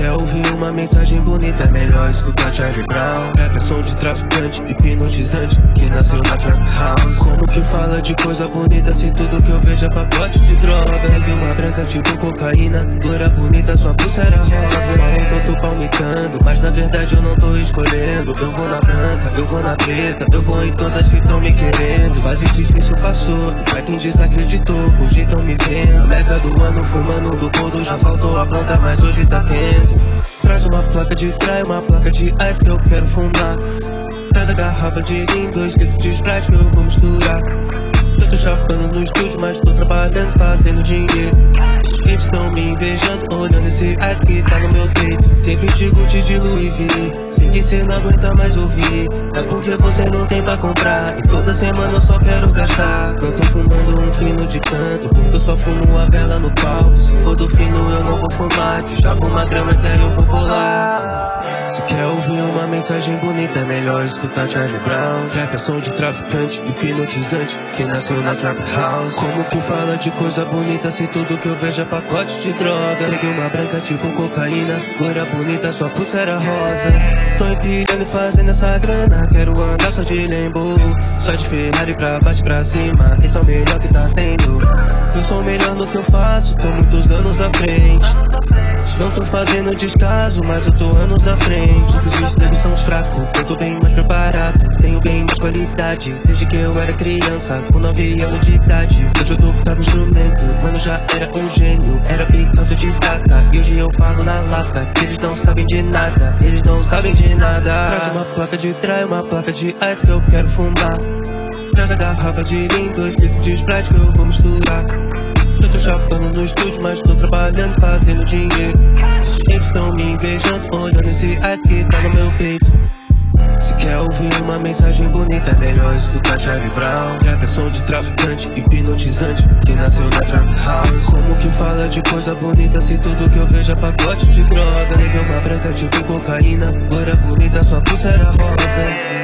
Quer ouvir uma mensagem bonita, é melhor escutar Charlie Brown. Rap é som de traficante, hipnotizante, que nasceu na trap house. Como que fala de coisa bonita se tudo que eu vejo é pacote de droga? Peguei uma branca tipo cocaína, loira bonita, sua pulseira rosa. Eu tô palmitando, mas na verdade eu não tô escolhendo. Eu vou na branca, eu vou na preta, eu vou em todas que tão me querendo. Fase difícil passou, pra quem desacreditou, hoje tão me vendo. Mega do ano, fumando do podo, já faltou a planta, mas hoje tá tendo. Traz uma placa de praia, uma placa de ice que eu quero fumar. Traz a garrafa de gin, 2 litros de Sprite que eu vou misturar. Eu tô chapando no estúdio, mas tô trabalhando, fazendo dinheiro. Eles estão me invejando, olhando esse ice que tá no meu peito. Sempre de Gucci de Louis V, sei que cê não aguenta mais ouvir. É porque você não tem pra comprar, e toda semana eu só quero gastar. Não tô fumando um fino de canto, porque eu só fumo a vela no palco. Se for do fino eu não vou fumar, te jogo uma grama até eu vou bolar. Se quer ouvir uma mensagem bonita, é melhor escutar Charlie Brown. Rap é som de traficante, hipnotizante, que nasceu na trap house. Como que fala de coisa bonita se tudo que eu vejo é pacote de droga? Peguei uma branca tipo cocaína, loira bonita, sua pulseira rosa. Tô empilhando e fazendo essa grana, quero andar só de Lambo, só de Ferrari pra baixo pra cima, esse é o melhor que tá tendo. Eu sou o melhor no que eu faço, tô muitos anos à frente. Não tô fazendo descaso, mas eu tô anos à frente. Os estudos são fracos, eu tô bem mais preparado, tenho bem mais qualidade. Desde que eu era criança, com 9 anos de idade. Hoje eu tocava instrumento, mano, já era um gênio. Era bem autodidata, e hoje eu falo na lata. Que eles não sabem de nada, eles não sabem de nada. Traz uma placa de traia, uma placa de ice que eu quero fumar. Traz a garrafa de gin, 2 litros de Sprite que eu vou misturar. Eu tô chapando no estúdio, mas tô trabalhando, fazendo dinheiro. Eles estão me invejando, olhando esse ice que tá no meu peito. Se quer ouvir uma mensagem bonita, é melhor escutar Charlie Brown. Rap é som de traficante, hipnotizante, que nasceu na trap house. Como que fala de coisa bonita se tudo que eu vejo é pacote de droga? Peguei uma branca tipo cocaína, loira bonita, sua pulseira rosa.